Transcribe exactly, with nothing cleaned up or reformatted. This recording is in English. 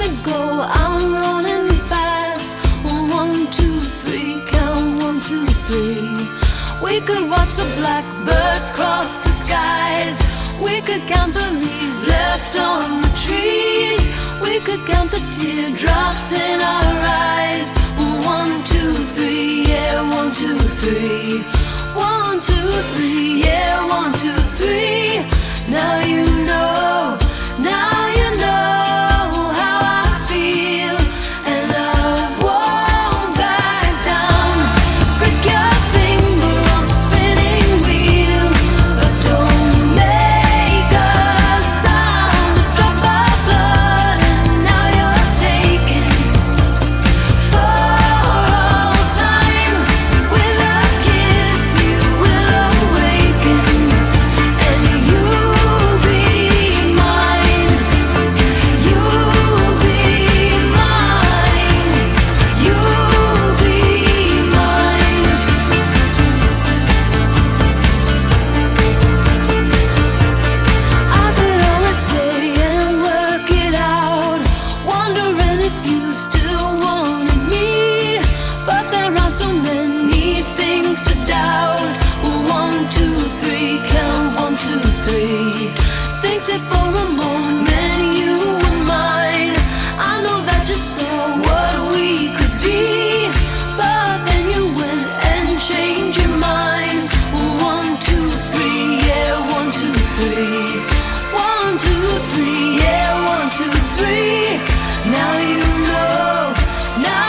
to go, I'm running fast. One, two, three, count one, two, three. We could watch the blackbirds cross the skies. We could count the leaves left on the trees. We could count the teardrops in our eyes. One, two, three, yeah, one, two, three. One, two, three, yeah, one, two, three. Now you know, now you know how I feel, and I won't back down. Break your finger on the spinning wheel, but don't make a sound. A drop of blood, and now you're taken for all time. With a kiss you will awaken, and you'll be mine. You'll be mine. You'll be mine. I could always stay and work it out, wondering if you still wanted me. But there are so many things to doubt. One, two, three, count one, two, three. Think that for a moment you were mine. I know that you saw what we could be, but then you went and changed your mind. One, two, three, yeah, one, two, three. One, two, three, yeah, one, two, three. Now you know, now